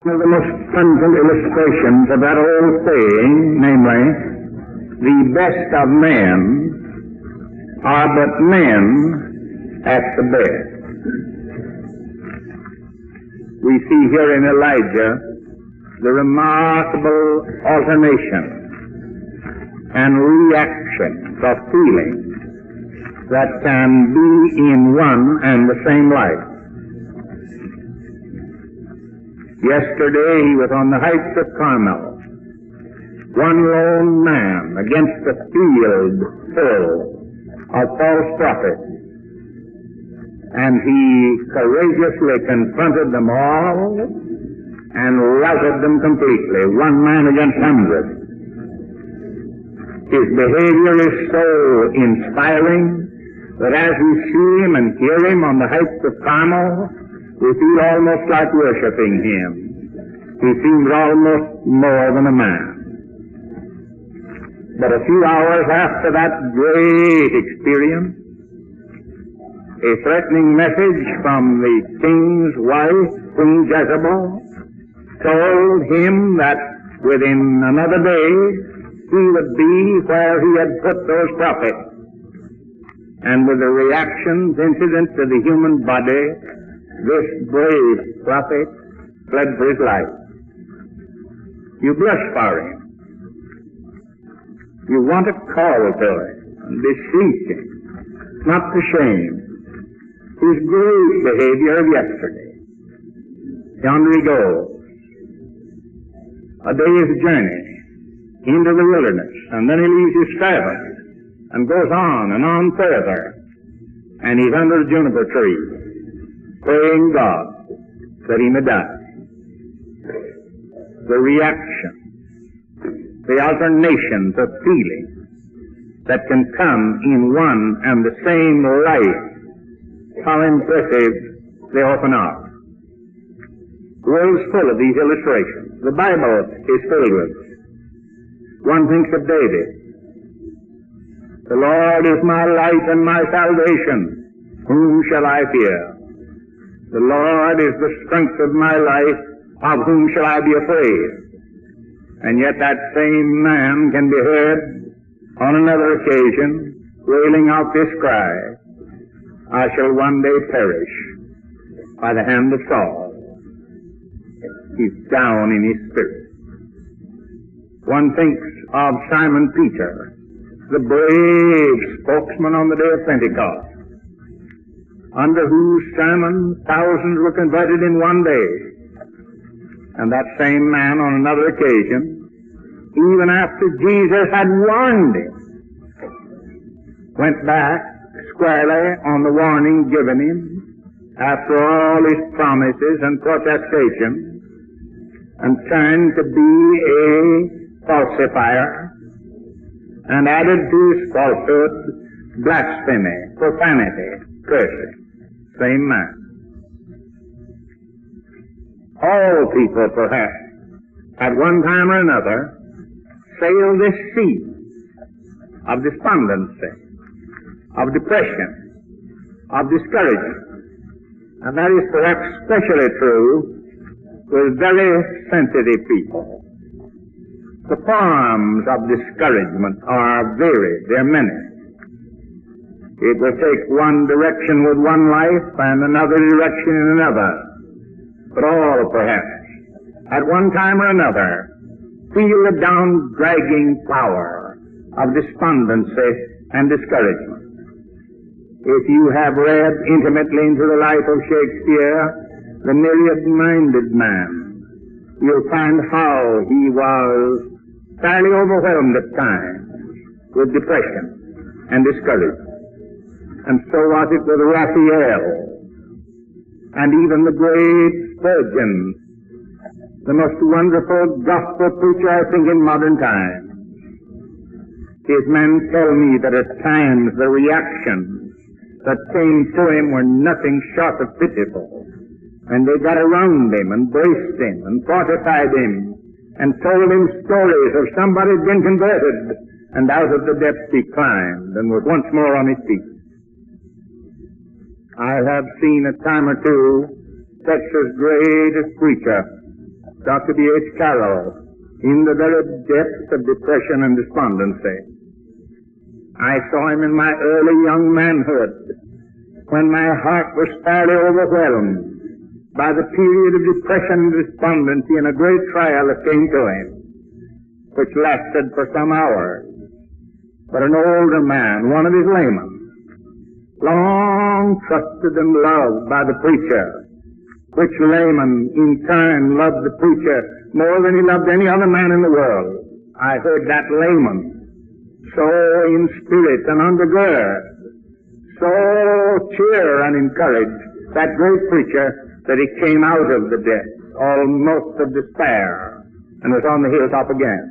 One of the most pungent illustrations of that old saying, namely, the best of men are but men at the best. We see here in Elijah the remarkable alternation and reaction of feeling that can be in one and the same life. Yesterday he was on the heights of Carmel, one lone man against a field full of false prophets, and he courageously confronted them all and routed them completely, one man against hundreds. His behavior is so inspiring that as we see him and hear him on the heights of Carmel, we feel almost like worshiping him. He seems almost more than a man. But a few hours after that great experience, a threatening message from the king's wife, Queen Jezebel, told him that within another day he would be where he had put those prophets. And with the reactions incident to the human body, this brave prophet fled for his life. You blush for him. You want to call to him and beseech him not to shame his great behavior of yesterday. Yonder he goes, a day's journey into the wilderness, and then he leaves his servant and goes on further, and he's under a juniper tree, praying God that he may die. The reaction, the alternations of feeling that can come in one and the same life, how impressive they often are. The world is full of these illustrations. The Bible is filled with them. One thinks of David. The Lord is my light and my salvation. Whom shall I fear? The Lord is the strength of my life. Of whom shall I be afraid? And yet that same man can be heard on another occasion wailing out this cry, I shall one day perish by the hand of Saul. He's down in his spirit. One thinks of Simon Peter, the brave spokesman on the day of Pentecost, under whose sermon thousands were converted in one day. And that same man on another occasion, even after Jesus had warned him, went back squarely on the warning given him after all his promises and protestations, and turned to be a falsifier, and added to his falsehood blasphemy, profanity, cursing. Same man. All people, perhaps, at one time or another, sail this sea of despondency, of depression, of discouragement. And that is perhaps especially true with very sensitive people. The forms of discouragement are varied, they're many. It will take one direction with one life and another direction in another. But all, perhaps, at one time or another, feel the down-dragging power of despondency and discouragement. If you have read intimately into the life of Shakespeare, the myriad-minded man, you'll find how he was fairly overwhelmed at times with depression and discouragement. And so was it with Raphael, and even the great Spurgeon, the most wonderful gospel preacher, I think, in modern times. His men tell me that at times the reactions that came to him were nothing short of pitiful. And they got around him and braced him and fortified him and told him stories of somebody who'd been converted, and out of the depths he climbed and was once more on his feet. I have seen a time or two Texas' greatest preacher, Dr. B.H. Carroll, in the very depths of depression and despondency. I saw him in my early young manhood, when my heart was fairly overwhelmed by the period of depression and despondency and a great trial that came to him, which lasted for some hours. But an older man, one of his laymen, long trusted and loved by the preacher, which layman in turn loved the preacher more than he loved any other man in the world. I heard that layman so in spirit and undergird, so cheer and encourage that great preacher that he came out of the depths almost of despair and was on the hilltop again.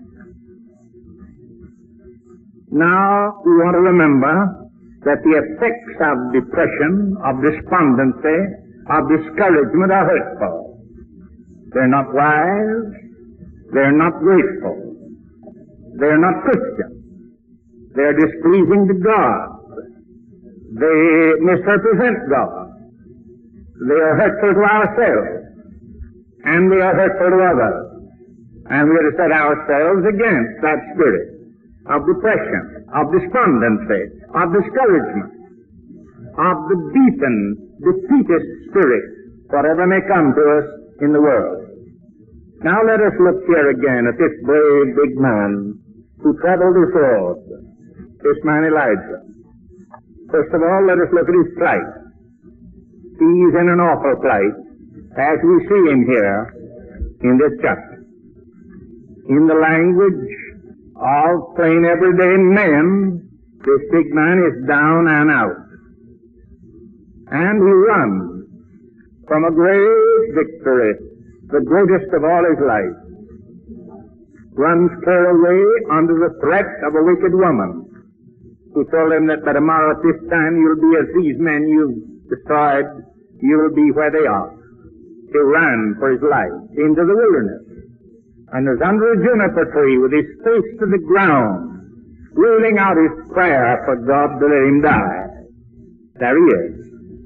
Now we want to remember that the effects of depression, of despondency, of discouragement are hurtful. They're not wise, they're not grateful, they're not Christian, they're displeasing to God, they misrepresent God, they are hurtful to ourselves, and they are hurtful to others. And we are to set ourselves against that spirit of depression, of despondency, of discouragement, of the beaten, defeatist spirit, whatever may come to us in the world. Now let us look here again at this brave big man who traveled this road, this man Elijah. First of all, let us look at his plight. He's in an awful plight, as we see him here in this chapter. In the language of plain everyday men, this big man is down and out. And he runs from a great victory, the greatest of all his life. Runs clear away under the threat of a wicked woman who told him that by tomorrow at this time you'll be as these men you've destroyed, you'll be where they are. He ran for his life into the wilderness and was under a juniper tree with his face to the ground, ruling out his prayer for God to let him die. There he is.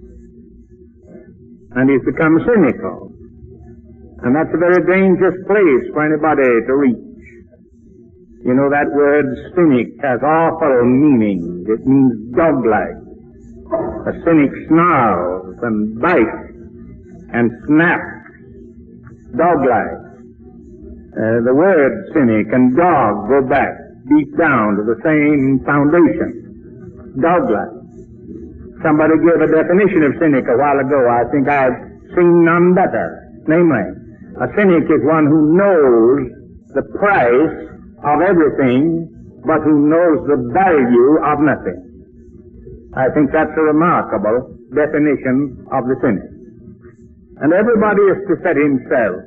And he's become cynical. And that's a very dangerous place for anybody to reach. You know, that word cynic has awful meaning. It means dog-like. A cynic snarls and bites and snaps, dog-like. The word cynic and dog go back deep down to the same foundation, dog-like. Somebody gave a definition of cynic a while ago. I think I've seen none better. Namely, a cynic is one who knows the price of everything, but who knows the value of nothing. I think that's a remarkable definition of the cynic. And everybody is to set himself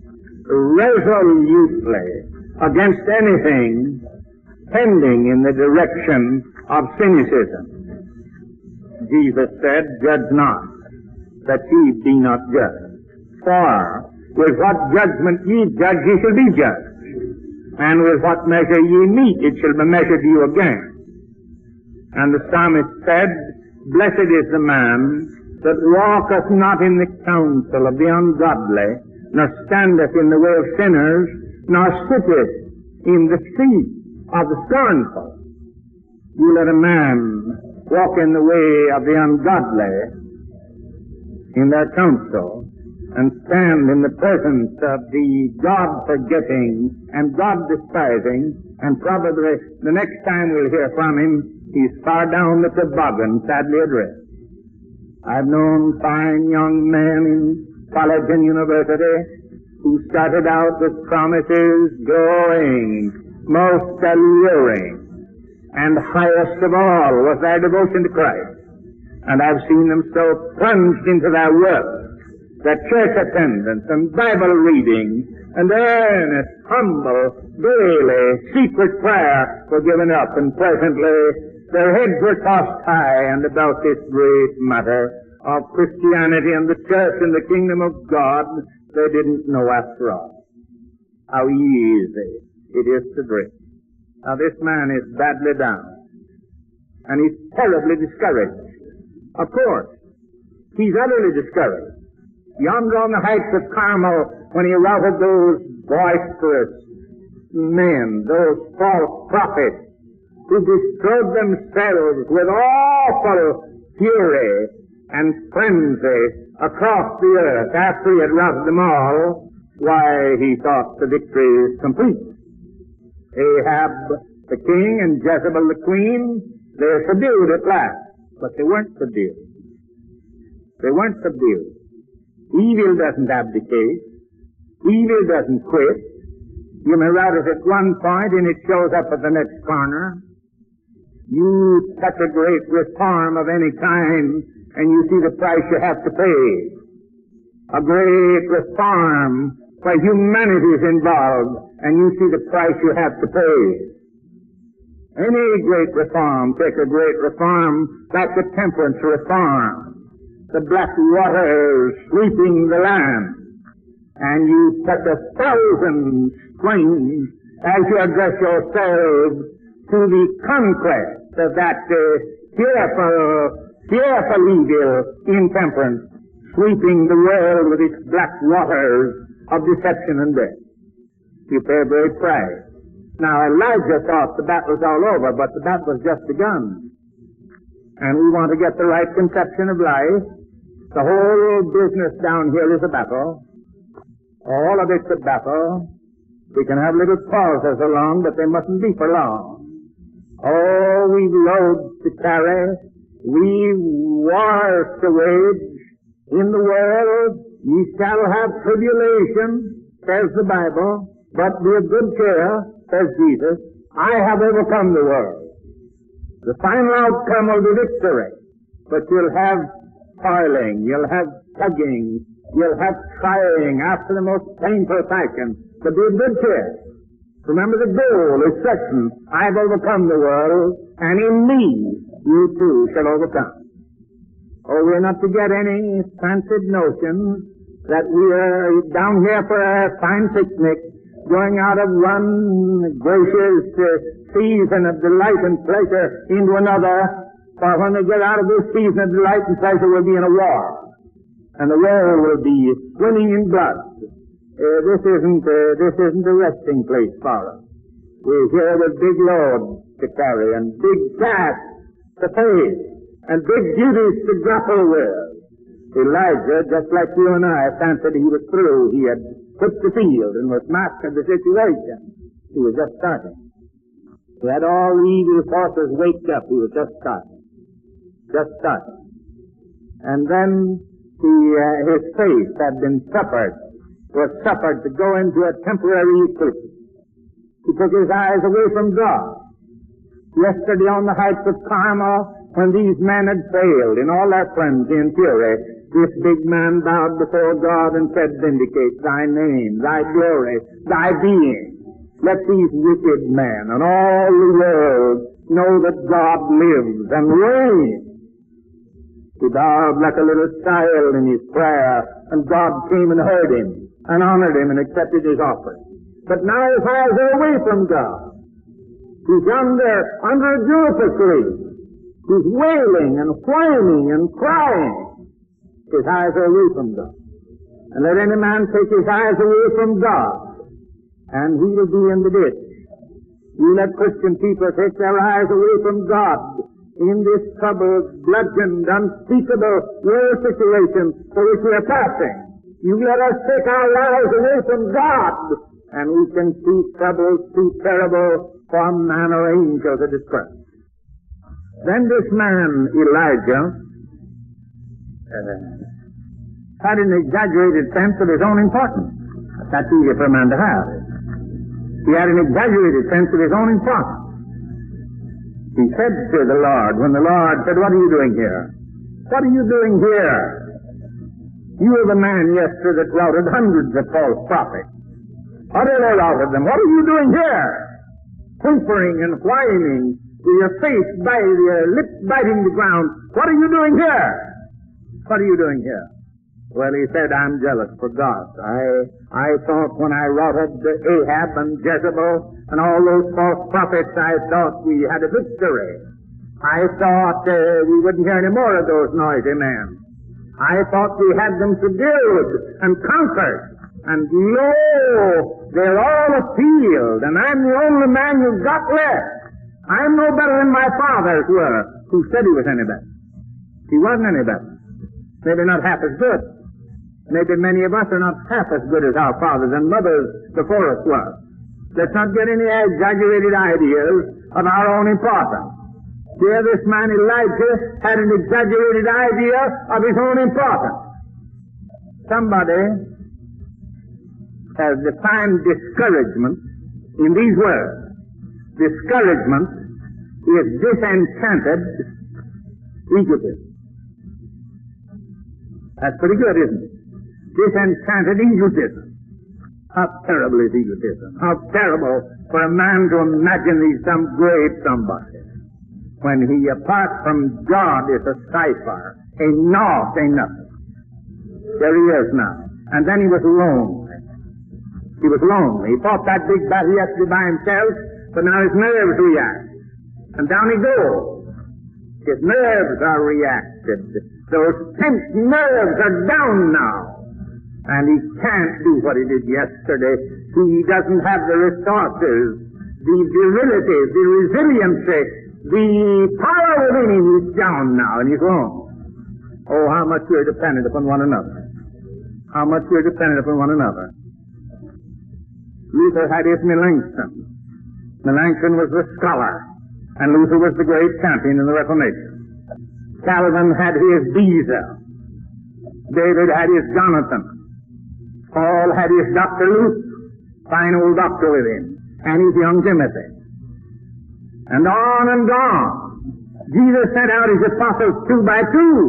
resolutely against anything tending in the direction of cynicism. Jesus said, "Judge not, that ye be not judged. For with what judgment ye judge, ye shall be judged. And with what measure ye meet, it shall be measured to you again." And the psalmist said, "Blessed is the man that walketh not in the counsel of the ungodly, nor standeth in the way of sinners, nor sitteth in the seat of the scornful." You let a man walk in the way of the ungodly in their counsel, and stand in the presence of the God-forgetting and God-despising, and probably the next time we'll hear from him, he's far down the toboggan, sadly adrift. I've known fine young men in college and university who started out with promises glowing, most alluring, and highest of all was their devotion to Christ. And I've seen them so plunged into their work that church attendance and Bible reading and earnest, humble, daily, secret prayer were given up, and presently their heads were tossed high, and about this great matter of Christianity and the church and the kingdom of God, they didn't know after all. How easy it is to drift. Now this man is badly down, and he's terribly discouraged. Of course, he's utterly discouraged. Yonder on the heights of Carmel, when he routed those boisterous men, those false prophets, who bestrode themselves with awful fury and frenzy across the earth after he had routed them all, why, he thought the victory is complete. Ahab the king and Jezebel the queen, they're subdued at last. But they weren't subdued. They weren't subdued. Evil doesn't abdicate. Evil doesn't quit. You may rout it at one point and it shows up at the next corner. You touch a great reform of any kind and you see the price you have to pay. A great reform where humanity is involved and you see the price you have to pay. Any great reform, take a great reform like the temperance reform, the black waters sweeping the land, and you touch 1,000 strings as you address yourselves to the conquest of that fearful evil, intemperance, sweeping the world with its black waters of deception and death. You pay a great price. Now, Elijah thought the battle's all over, but the battle was just begun. And we want to get the right conception of life. The whole business down here is a battle. All of it's a battle. We can have little pauses along, but they mustn't be for long. Oh, we've loads to carry. We've wars to wage. In the world, ye shall have tribulation, says the Bible, but be of good cheer, says Jesus. I have overcome the world. The final outcome will be victory, but you'll have toiling, you'll have tugging, you'll have trying after the most painful fashion, but be of good cheer. Remember the goal is certain. I've overcome the world, and in me you too shall overcome. Oh, we're not to get any fancied notions that we are down here for a fine picnic, going out of one gracious season of delight and pleasure into another, for when we get out of this season of delight and pleasure, we'll be in a war. And the war will be swimming in blood. This isn't a resting place for us. We're here with big loads to carry and big tasks to face and big duties to grapple with. Elijah, just like you and I, fancied he was through. He had put the field and was mastered the situation. He was just starting. He had all the evil forces waked up. He was just starting. Just starting. And then his faith had been was suffered to go into a temporary eclipse. He took his eyes away from God. Yesterday on the heights of Carmel, when these men had failed in all their frenzy and fury, this big man bowed before God and said, vindicate thy name, thy glory, thy being. Let these wicked men and all the world know that God lives and reigns. He bowed like a little child in his prayer, and God came and heard him and honored him and accepted his offering. But now his eyes are away from God. He's under a juniper tree. He's wailing and whining and crying. His eyes are away from God. And let any man take his eyes away from God, and he will be in the ditch. You let Christian people take their eyes away from God in this troubled, bludgeoned, unspeakable world situation for which we are passing. You let us take our lives away from God, and we can see troubles too terrible for man or angel to describe. Then this man, Elijah, had an exaggerated sense of his own importance. That's easy for a man to have. He had an exaggerated sense of his own importance. He said to the Lord, when the Lord said, what are you doing here? What are you doing here? You were the man yesterday that routed hundreds of false prophets. Utterly routed them. What are you doing here? Whimpering and whining, with your face biting, your lips biting the ground. What are you doing here? What are you doing here? Well, he said, I'm jealous for God. I thought when I routed Ahab and Jezebel and all those false prophets, I thought we had a victory. I thought we wouldn't hear any more of those noisy men. I thought we had them subdued and conquered. And lo, they're all afield, and I'm the only man you've got left. I'm no better than my fathers were, who said he was any better. He wasn't any better. Maybe not half as good. Maybe many of us are not half as good as our fathers and mothers before us were. Let's not get any exaggerated ideas of our own importance. Here this man Elijah had an exaggerated idea of his own importance. Somebody has defined discouragement in these words. Discouragement is disenchanted egotism. That's pretty good, isn't it? Disenchanted egotism. How terrible is egotism? How terrible for a man to imagine he's some great somebody, when he, apart from God, is a cipher, a naught, a nothing. There he is now. And then he was lonely. He was lonely. He fought that big battle yesterday by himself, but now his nerves react. And down he goes. His nerves are reacted. Those tense nerves are down now. And he can't do what he did yesterday. He doesn't have the resources, the virility, the resiliency, the power within him. He's down now, and he's lonely. Oh, how much we're dependent upon one another. How much we're dependent upon one another. Luther had his Melanchthon. Melanchthon was the scholar, and Luther was the great champion in the Reformation. Calvin had his Beza. David had his Jonathan. Paul had his Dr. Luke, fine old doctor with him, and his young Timothy. And on and on. Jesus sent out his apostles two by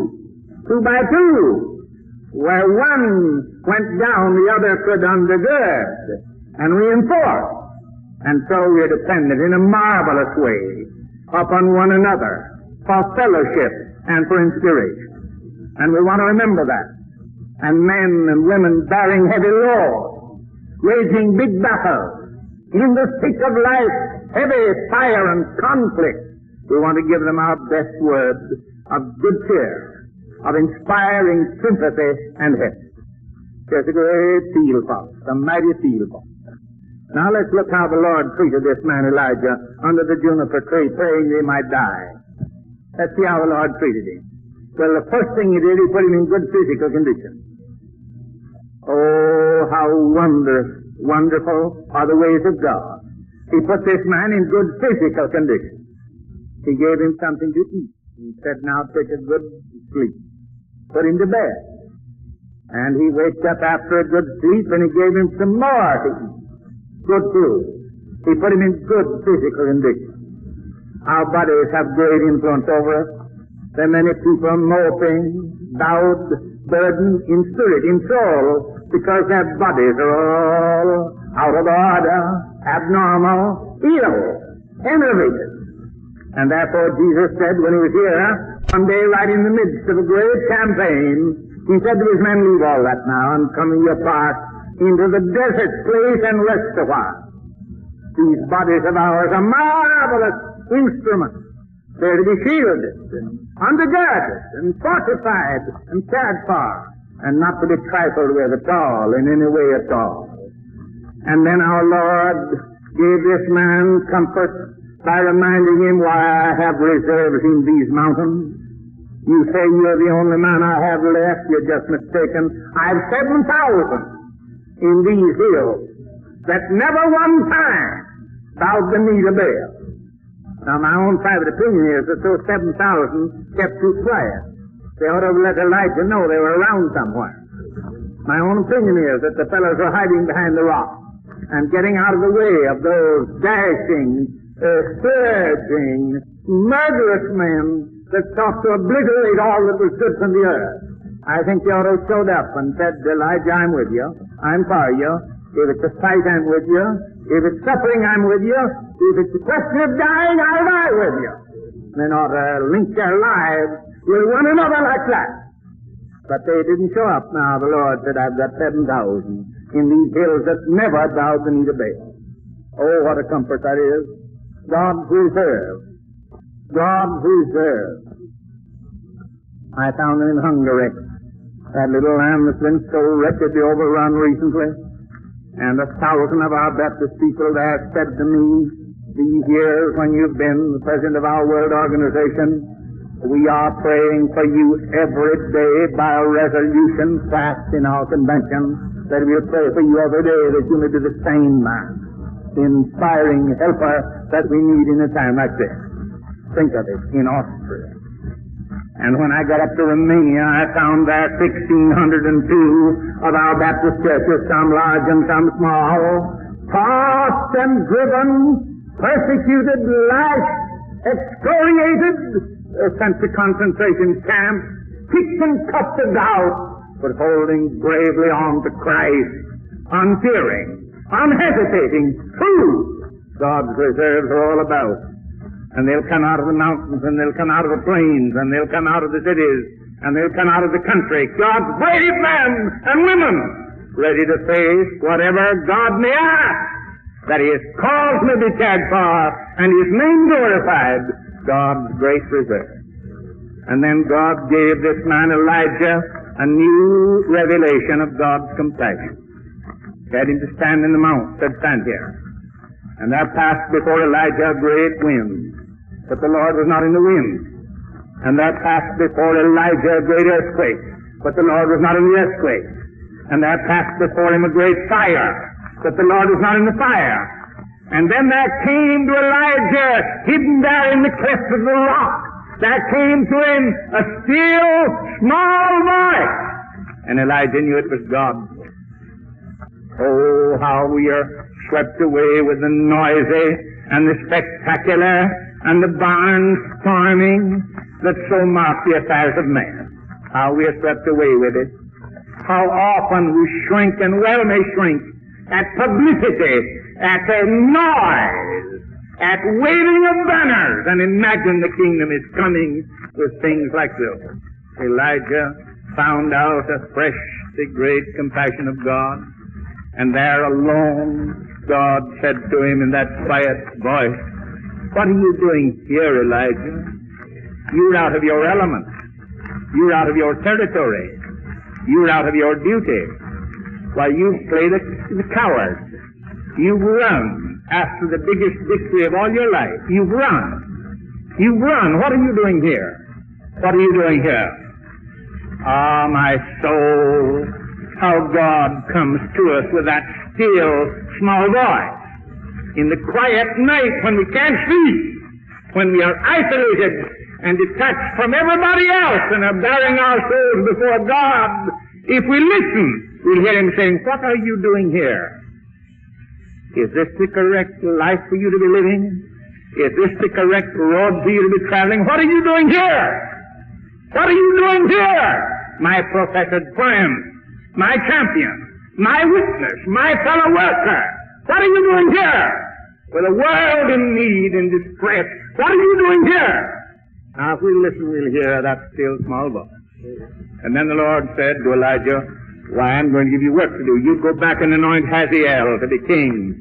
two. Where one went down, the other could undergird and reinforce. And so we're dependent in a marvelous way upon one another for fellowship and for inspiration. And we want to remember that. And men and women bearing heavy loads, waging big battles, in the thick of life, heavy fire and conflict. We want to give them our best words of good cheer, of inspiring sympathy and help. There's a great field for us, a mighty field for us. Now let's look how the Lord treated this man Elijah under the juniper tree, praying he might die. Let's see how the Lord treated him. Well, the first thing he did, he put him in good physical condition. Oh, how wonderful are the ways of God. He put this man in good physical condition. He gave him something to eat. He said, now take a good sleep. Put him to bed. And he waked up after a good sleep, and he gave him some more to eat. Good food. He put him in good physical condition. Our bodies have great influence over us. There are many people moping, bowed, burdened in spirit, in soul, because their bodies are all out of order, abnormal, ill, enervated. And therefore Jesus said when he was here, one day right in the midst of a great campaign, he said to his men, leave all that now and come ye apart into the desert place and rest a while. These bodies of ours are marvelous instruments. They're to be shielded and undergirded and fortified and cared for, and not to be trifled with at all, in any way at all. And then our Lord gave this man comfort by reminding him why I have reserved in these mountains. You say you're the only man I have left. You're just mistaken. I have 7,000 in these hills that never one time bowed the knee to Baal. Now, my own private opinion is that those 7,000 kept too quiet. They ought to have let Elijah know they were around somewhere. My own opinion is that the fellows were hiding behind the rock and getting out of the way of those dashing, scourging, murderous men that sought to obliterate all that was good from the earth. I think they ought to have showed up and said, Elijah, I'm with you. I'm for you. If it's a fight, I'm with you. If it's suffering, I'm with you. If it's a question of dying, I'll die with you. Men ought to link their lives with one another like that. But they didn't show up. Now the Lord said, I've got 7,000 in these hills that never bowed the knee to Baal. Oh, what a comfort that is. God preserve. God preserve. I found in Hungary That little land that's been so wretchedly overrun recently. And 1,000 of our Baptist people there said to me, these years when you've been the president of our world organization, we are praying for you every day by a resolution passed in our convention that we'll pray for you every day that you may be the sane man, the inspiring helper that we need in a time like this. Think of it, in Austria. And when I got up to Romania, I found there 1,602 of our Baptist churches, some large and some small, tossed and driven, persecuted, lashed, excoriated, sent to concentration camps, kicked and cuffed out, but holding bravely on to Christ, unfearing, unhesitating, true. God's reserves are all about. And they'll come out of the mountains, and they'll come out of the plains, and they'll come out of the cities, and they'll come out of the country. God's brave men and women, ready to face whatever God may ask, that His cause may be cared for, and His name glorified. God's great reserve. And then God gave this man Elijah a new revelation of God's compassion. He had him to stand in the mount, said, stand here. And there passed before Elijah a great wind, but the Lord was not in the wind. And there passed before Elijah a great earthquake, but the Lord was not in the earthquake. And there passed before him a great fire, but the Lord was not in the fire. And then there came to Elijah, hidden there in the cleft of the rock, there came to him a still, small voice. And Elijah knew it was God. Oh, how we are swept away with the noisy and the spectacular and the barnstorming that so mark the affairs of man. How we are swept away with it. How often we shrink, and well may shrink, at publicity, at a noise, at waving of banners, and imagine the kingdom is coming with things like this. Elijah found out afresh the great compassion of God, and there alone God said to him in that quiet voice, what are you doing here, Elijah? You're out of your element. You're out of your territory. You're out of your duty. Why, you play the coward. You've run after the biggest victory of all your life. You've run. You've run. What are you doing here? What are you doing here? Ah, my soul, how God comes to us with that still, small voice. In the quiet night when we can't sleep, when we are isolated and detached from everybody else and are bearing our souls before God, if we listen, we'll hear Him saying, what are you doing here? Is this the correct life for you to be living? Is this the correct road for you to be traveling? What are you doing here? What are you doing here? My professed friend, my champion, my witness, my fellow worker. What are you doing here? With a world in need and distress. What are you doing here? Now, if we listen, we'll hear that still small voice. And then the Lord said to Elijah, why, I'm going to give you work to do. You go back and anoint Hazael to be king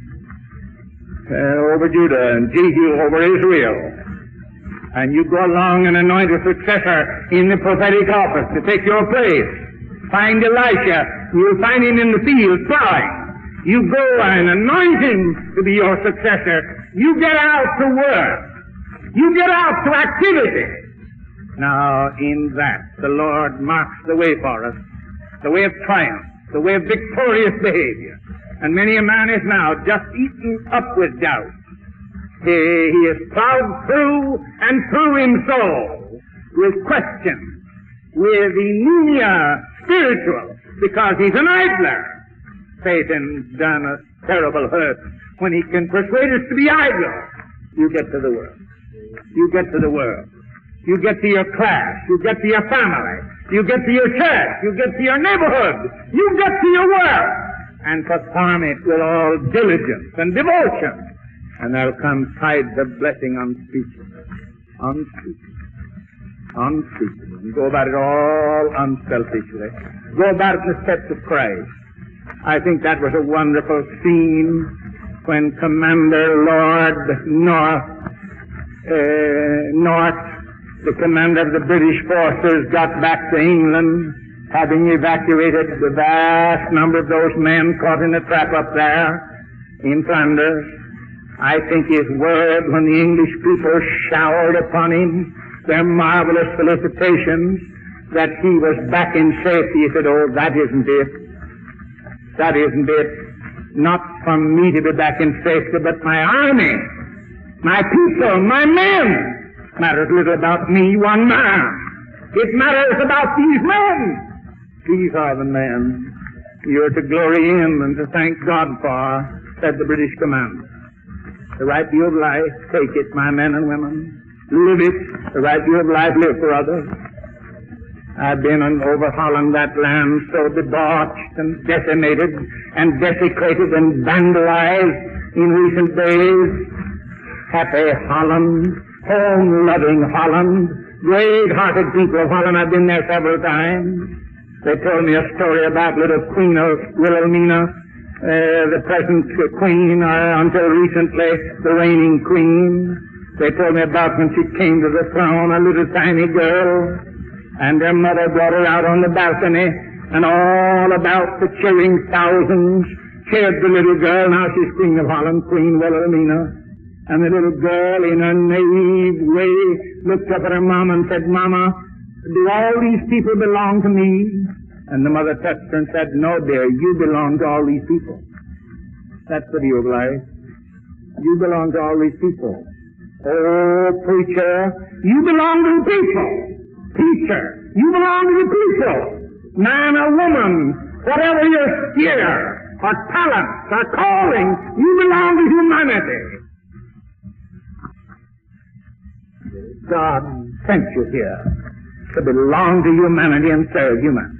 over Judah and Jehu over Israel. And you go along and anoint a successor in the prophetic office to take your place. Find Elisha. You'll find him in the field plowing. You go and anoint him to be your successor. You get out to work. You get out to activity. Now, in that, the Lord marks the way for us. The way of triumph. The way of victorious behavior. And many a man is now just eaten up with doubt. He is plowed through and through in soul with questions, with anemia spiritual, because he's an idler. Satan's done a terrible hurt when he can persuade us to be idle. You get to the world. You get to the world. You get to your class. You get to your family. You get to your church. You get to your neighborhood. You get to your work. And perform it with all diligence and devotion. And there'll come tides of blessing unspeakable. Unspeakable. Unspeakable. And go about it all unselfishly. Go about it in the steps of Christ. I think that was a wonderful scene when Commander Lord North, the commander of the British forces, got back to England having evacuated the vast number of those men caught in the trap up there in Flanders, I think his word when the English people showered upon him their marvelous felicitations that he was back in safety, he said, oh, that isn't it. That isn't it. Not for me to be back in safety, but my army, my people, my men. Matters little about me, one man. It matters about these men. These are the men you're to glory in and to thank God for, said the British commander. The right view of life, take it, my men and women. Live it. The right view of life, live for others. I've been over Holland, that land so debauched and decimated and desecrated and vandalized in recent days. Happy Holland, home-loving Holland, great-hearted people of Holland. I've been there several times. They told me a story about little Queen of Wilhelmina, the present queen, until recently the reigning queen. They told me about when she came to the throne, a little tiny girl, and her mother brought her out on the balcony, and all about the cheering thousands cheered the little girl. Now she's Queen of Holland, Queen Wilhelmina. And the little girl, in a naive way, looked up at her mama and said, Mama, do all these people belong to me? And the mother touched her and said, no, dear, you belong to all these people. That's the view of life. You belong to all these people. Oh, preacher, you belong to the people. Teacher, you belong to the people. Man or woman, whatever your sphere or talent or calling, you belong to humanity. God sent you here to belong to humanity and serve humanity.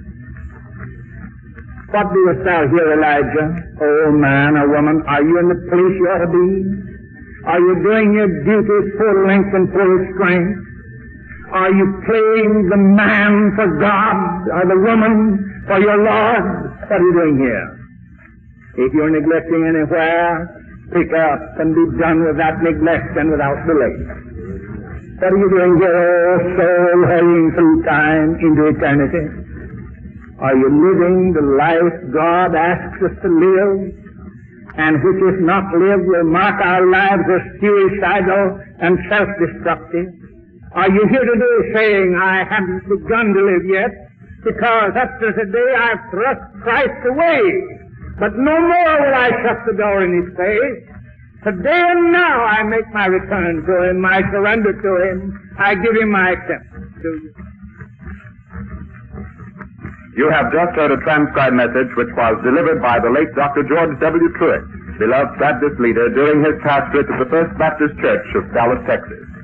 What doest thou here, Elijah? Oh, man or woman, are you in the place you ought to be? Are you doing your duty full length and full strength? Are you playing the man for God or the woman for your Lord? What are you doing here? If you're neglecting anywhere, pick up and be done with that neglect and without delay. What are you doing here, oh soul, hurrying through time into eternity? Are you living the life God asks us to live, and which if not lived will mark our lives as suicidal and self-destructive? Are you here today saying, I haven't begun to live yet, because after today I've thrust Christ away, but no more will I shut the door in His face. Today and now I make my return to Him, I surrender to Him, I give Him my acceptance. You have just heard a transcribed message which was delivered by the late Dr. George W. Truett, beloved Baptist leader, during his pastorate of the First Baptist Church of Dallas, Texas.